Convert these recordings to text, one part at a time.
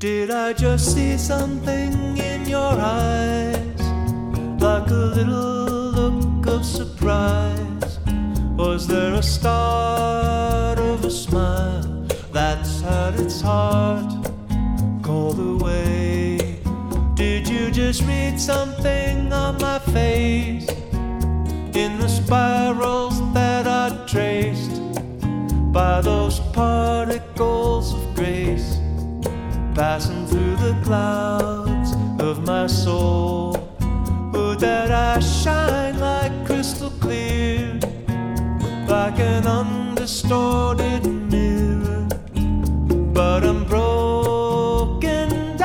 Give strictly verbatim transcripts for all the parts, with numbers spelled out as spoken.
Did I just see something in your eyes, like a little look of surprise? Was there a start of a smile that's had its heart called away? Did you just read something on my face, in the spirals that I traced by those particles of grace, passing through the clouds of my soul? Would that I shine like crystal clear, like an undistorted mirror, but I'm broken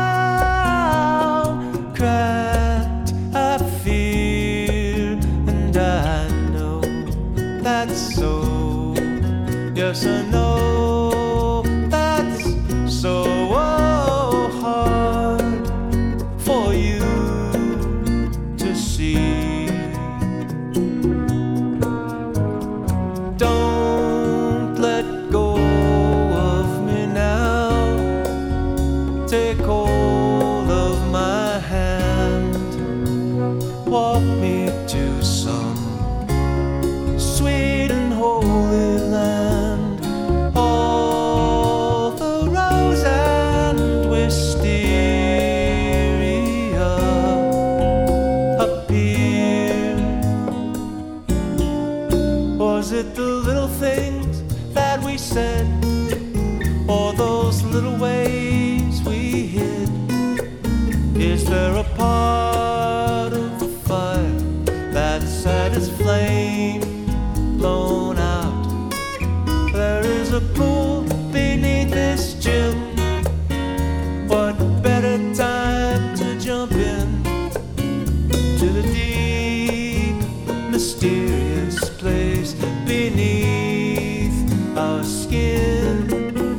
down, cracked, I fear, and I know that's so. Yes, I know that's so hard for you to see. Don't let go of me now. Take hold of my hand. Walk me to some sweet and holy land. All the rose and wisteria appear. Was it the little things that we said, or those little ways we hid? Is there a part of the fire that's had its flame blown out? There is a pool beneath this gym. What better time to jump in to the deep, mysterious place beneath our skin?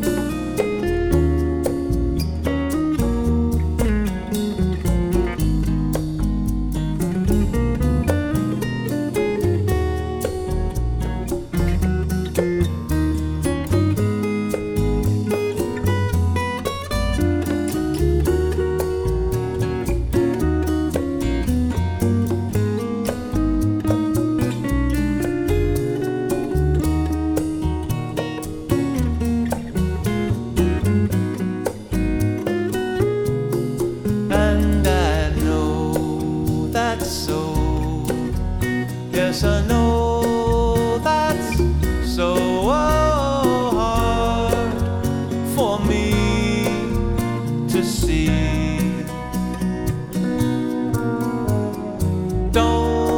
So, yes, I know that's so hard for me to see.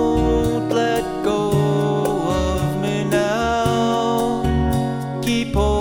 Don't let go of me now. Keep holding